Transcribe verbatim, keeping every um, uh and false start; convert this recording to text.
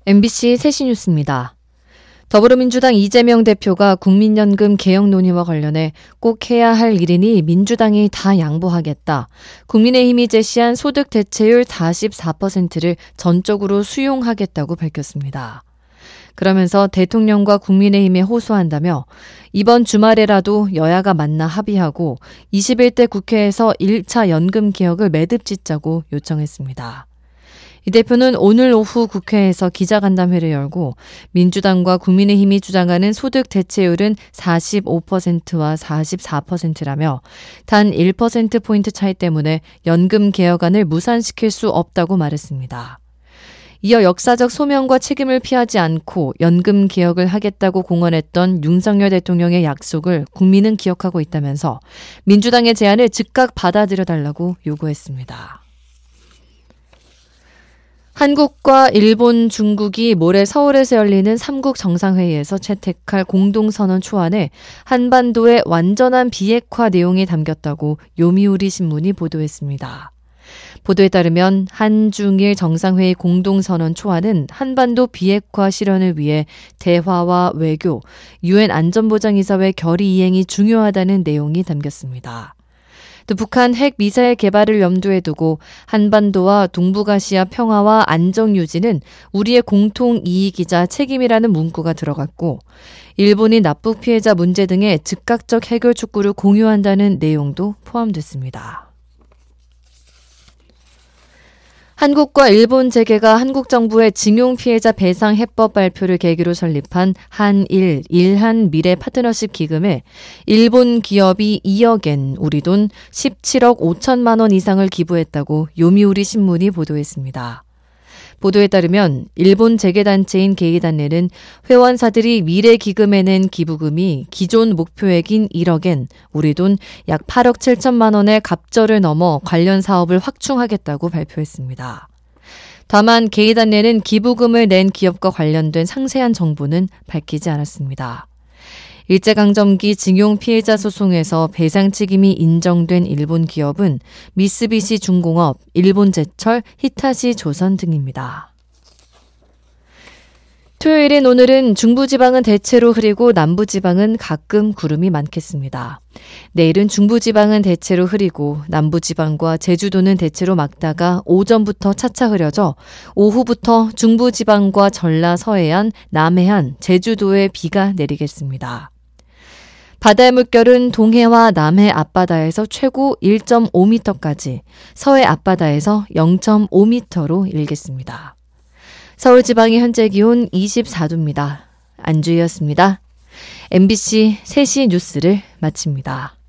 엠비씨 세시 뉴스입니다. 더불어민주당 이재명 대표가 국민연금 개혁 논의와 관련해 꼭 해야 할 일이니 민주당이 다 양보하겠다. 국민의힘이 제시한 소득 대체율 사십사 퍼센트를 전적으로 수용하겠다고 밝혔습니다. 그러면서 대통령과 국민의힘에 호소한다며 이번 주말에라도 여야가 만나 합의하고 이십일 대 국회에서 일 차 연금 개혁을 매듭 짓자고 요청했습니다. 이 대표는 오늘 오후 국회에서 기자간담회를 열고 민주당과 국민의힘이 주장하는 소득 대체율은 사십오 퍼센트와 사십사 퍼센트라며 단 일 퍼센트포인트 차이 때문에 연금 개혁안을 무산시킬 수 없다고 말했습니다. 이어 역사적 소명과 책임을 피하지 않고 연금 개혁을 하겠다고 공언했던 윤석열 대통령의 약속을 국민은 기억하고 있다면서 민주당의 제안을 즉각 받아들여달라고 요구했습니다. 한국과 일본, 중국이 모레 서울에서 열리는 삼국 정상회의에서 채택할 공동선언 초안에 한반도의 완전한 비핵화 내용이 담겼다고 요미우리 신문이 보도했습니다. 보도에 따르면 한중일 정상회의 공동선언 초안은 한반도 비핵화 실현을 위해 대화와 외교, 유엔 안전보장이사회 결의 이행이 중요하다는 내용이 담겼습니다. 또 북한 핵 미사일 개발을 염두에 두고 한반도와 동북아시아 평화와 안정 유지는 우리의 공통 이익이자 책임이라는 문구가 들어갔고 일본이 납북 피해자 문제 등의 즉각적 해결 촉구를 공유한다는 내용도 포함됐습니다. 한국과 일본 재계가 한국 정부의 징용 피해자 배상 해법 발표를 계기로 설립한 한일, 일한 미래 파트너십 기금에 일본 기업이 이억엔, 우리 돈 십칠억 오천만 원 이상을 기부했다고 요미우리 신문이 보도했습니다. 보도에 따르면 일본 재계단체인 게이단네는 회원사들이 미래기금에 낸 기부금이 기존 목표액인 일억엔, 우리 돈 약 팔억 칠천만 원의 갑절을 넘어 관련 사업을 확충하겠다고 발표했습니다. 다만 게이단네는 기부금을 낸 기업과 관련된 상세한 정보는 밝히지 않았습니다. 일제강점기 징용 피해자 소송에서 배상 책임이 인정된 일본 기업은 미쓰비시 중공업, 일본제철, 히타시 조선 등입니다. 토요일인 오늘은 중부지방은 대체로 흐리고 남부지방은 가끔 구름이 많겠습니다. 내일은 중부지방은 대체로 흐리고 남부지방과 제주도는 대체로 맑다가 오전부터 차차 흐려져 오후부터 중부지방과 전라 서해안, 남해안, 제주도에 비가 내리겠습니다. 바다의 물결은 동해와 남해 앞바다에서 최고 일 점 오 미터까지, 서해 앞바다에서 영 점 오 미터로 일겠습니다. 서울지방의 현재 기온 이십사 도입니다. 안주희였습니다. 엠비씨 세시 뉴스를 마칩니다.